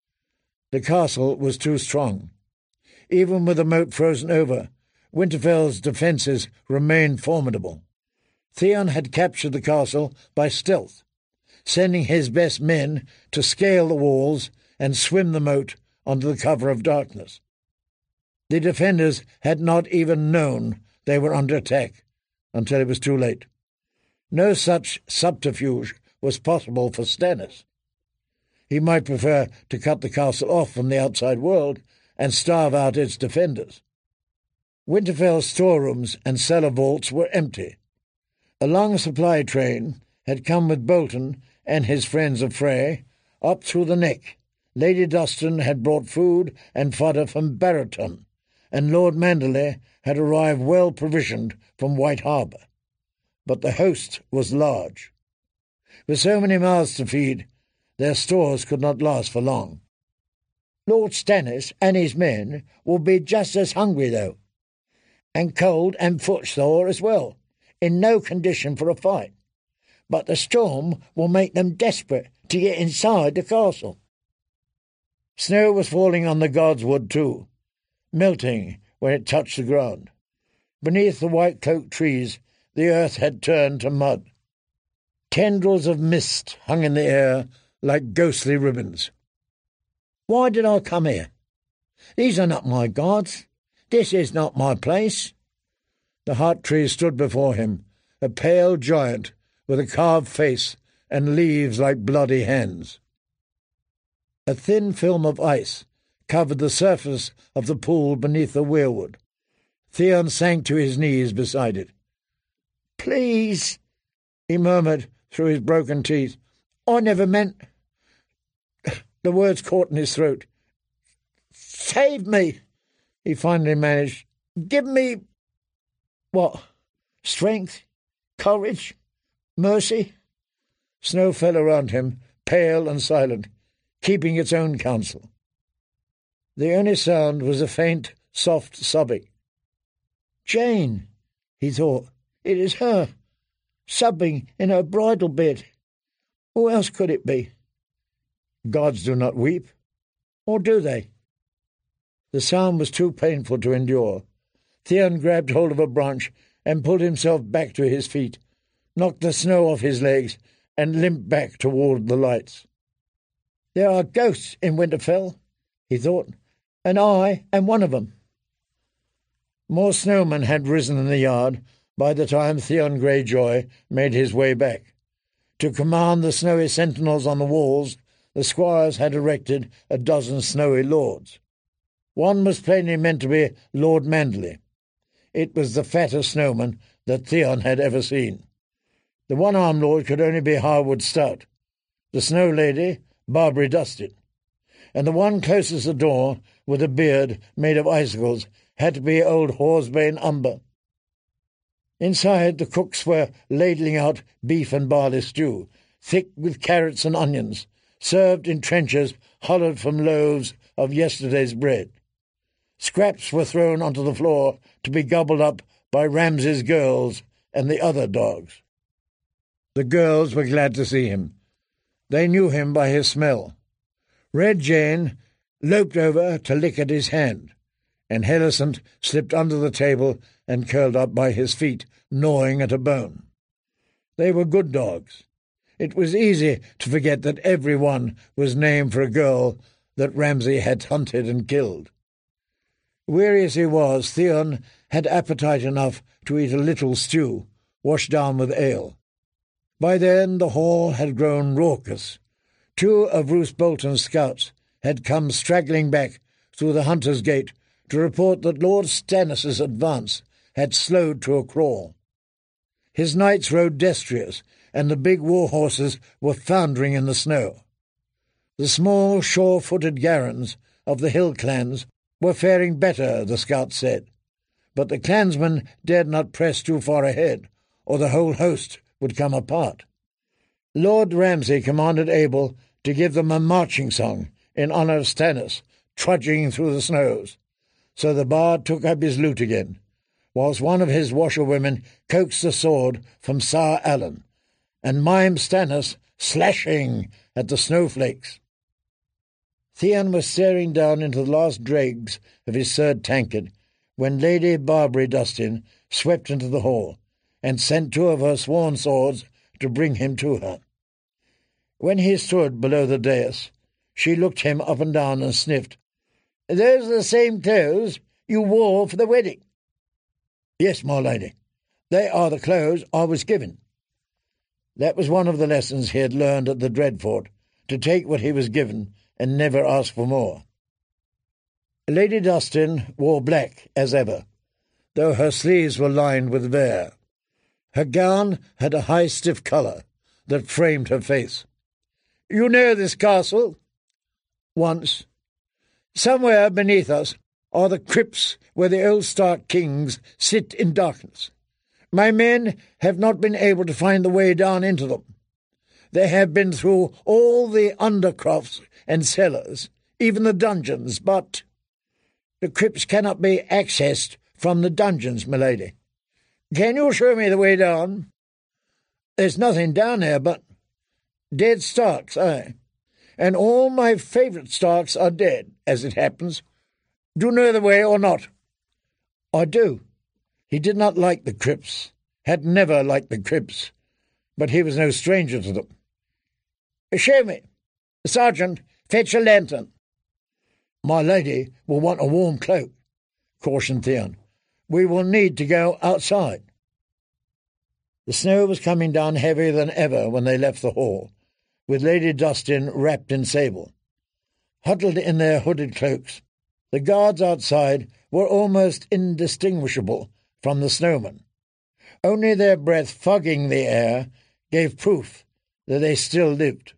The castle was too strong. Even with the moat frozen over, Winterfell's defences remained formidable. Theon had captured the castle by stealth, sending his best men to scale the walls and swim the moat under the cover of darkness. The defenders had not even known they were under attack until it was too late. No such subterfuge was possible for Stannis. He might prefer to cut the castle off from the outside world and starve out its defenders. Winterfell's storerooms and cellar vaults were empty. A long supply train had come with Bolton and his friends of Frey up through the neck. Lady Dustin had brought food and fodder from Barrowton, and Lord Manderley had arrived well provisioned from White Harbour. But the host was large. With so many mouths to feed, their stores could not last for long. Lord Stannis and his men will be just as hungry, though, and cold and footsore as well, in no condition for a fight. But the storm will make them desperate to get inside the castle. Snow was falling on the Godswood too, melting when it touched the ground. Beneath the white-cloaked trees, the earth had turned to mud. Tendrils of mist hung in the air like ghostly ribbons. Why did I come here? These are not my gods. This is not my place. The heart tree stood before him, a pale giant with a carved face and leaves like bloody hands. A thin film of ice covered the surface of the pool beneath the weirwood. Theon sank to his knees beside it. "Please," he murmured through his broken teeth. "I never meant—" The words caught in his throat. "Save me," he finally managed. "Give me—" What? Strength? Courage? Mercy? Snow fell around him, pale and silent, keeping its own counsel. The only sound was a faint, soft sobbing. "Jane," he thought. "It is her, sobbing in her bridal bed. Who else could it be? Gods do not weep, or do they?" The sound was too painful to endure. Theon grabbed hold of a branch and pulled himself back to his feet, knocked the snow off his legs, and limped back toward the lights. "There are ghosts in Winterfell," he thought, "and I am one of them." More snowmen had risen in the yard by the time Theon Greyjoy made his way back. To command the snowy sentinels on the walls, the squires had erected a dozen snowy lords. One was plainly meant to be Lord Manderley. It was the fattest snowman that Theon had ever seen. The one-armed lord could only be Harwood Stout, the snow lady Barbary Dustin, and the one closest the door, with a beard made of icicles, had to be old Horsebane Umber. Inside, the cooks were ladling out beef and barley stew, thick with carrots and onions, served in trenchers hollowed from loaves of yesterday's bread. Scraps were thrown onto the floor to be gobbled up by Ramsay's girls and the other dogs. The girls were glad to see him. They knew him by his smell. Red Jane loped over to lick at his hand, and Hyacinth slipped under the table and curled up by his feet, gnawing at a bone. They were good dogs. It was easy to forget that every one was named for a girl that Ramsay had hunted and killed. Weary as he was, Theon had appetite enough to eat a little stew, washed down with ale. By then the hall had grown raucous. 2 of Roose Bolton's scouts had come straggling back through the Hunter's Gate to report that Lord Stannis's advance had slowed to a crawl. His knights rode destriers, and the big war horses were foundering in the snow. The small, sure-footed garrons of the hill clans were faring better, the scouts said, but the clansmen dared not press too far ahead, or the whole host would come apart. Lord Ramsay commanded Abel to give them a marching song in honour of Stannis, trudging through the snows. So the bard took up his lute again, whilst one of his washerwomen coaxed the sword from Sir Allan, and mimed Stannis slashing at the snowflakes. Theon was staring down into the last dregs of his 3rd tankard when Lady Barbary Dustin swept into the hall and sent 2 of her sworn swords to bring him to her. When he stood below the dais, she looked him up and down and sniffed. "Those are the same clothes you wore for the wedding?" "Yes, my lady. They are the clothes I was given." That was one of the lessons he had learned at the Dreadfort, to take what he was given and never ask for more. Lady Dustin wore black as ever, though her sleeves were lined with vair. Her gown had a high stiff colour that framed her face. "You know this castle?" "Once. Somewhere beneath us are the crypts where the old Stark kings sit in darkness. My men have not been able to find the way down into them. They have been through all the undercrofts and cellars, even the dungeons, but the crypts cannot be accessed from the dungeons, milady. Can you show me the way down?" "There's nothing down there but dead Starks, aye. And all my favourite Starks are dead, as it happens. Do you know the way or not?" "I do." He did not like the crypts, had never liked the crypts, but he was no stranger to them. "Show me. Sergeant, fetch a lantern." "My lady will want a warm cloak," cautioned Theon. "We will need to go outside." The snow was coming down heavier than ever when they left the hall, with Lady Dustin wrapped in sable. Huddled in their hooded cloaks, the guards outside were almost indistinguishable from the snowmen. Only their breath fogging the air gave proof that they still lived.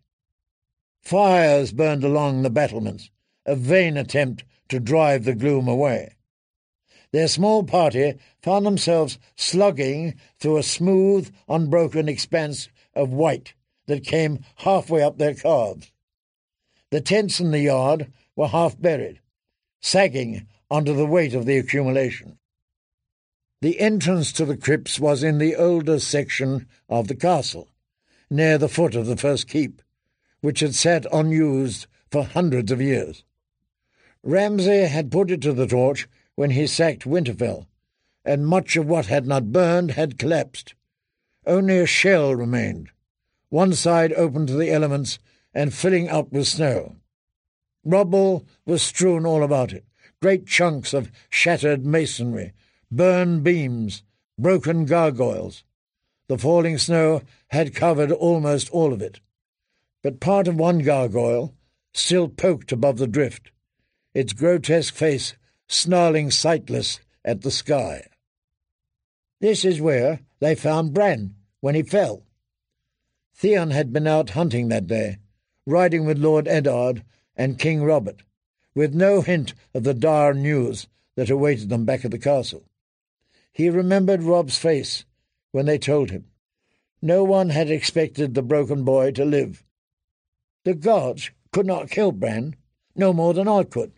Fires burned along the battlements, a vain attempt to drive the gloom away. Their small party found themselves slugging through a smooth, unbroken expanse of white that came halfway up their calves. The tents in the yard were half buried, sagging under the weight of the accumulation. The entrance to the crypts was in the older section of the castle, near the foot of the first keep, which had sat unused for hundreds of years. Ramsay had put it to the torch when he sacked Winterfell, and much of what had not burned had collapsed. Only a shell remained, one side open to the elements and filling up with snow. Rubble was strewn all about it, great chunks of shattered masonry, burned beams, broken gargoyles. The falling snow had covered almost all of it, but part of one gargoyle still poked above the drift, its grotesque face snarling sightless at the sky. This is where they found Bran when he fell. Theon had been out hunting that day, riding with Lord Eddard and King Robert, with no hint of the dire news that awaited them back at the castle. He remembered Rob's face when they told him. No one had expected the broken boy to live. The guards could not kill Bran, no more than I could.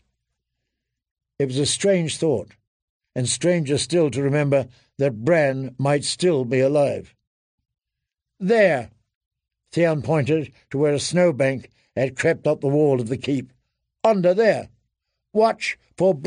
It was a strange thought, and stranger still to remember that Bran might still be alive. There. Theon pointed to where a snowbank had crept up the wall of the keep. Under there. Watch for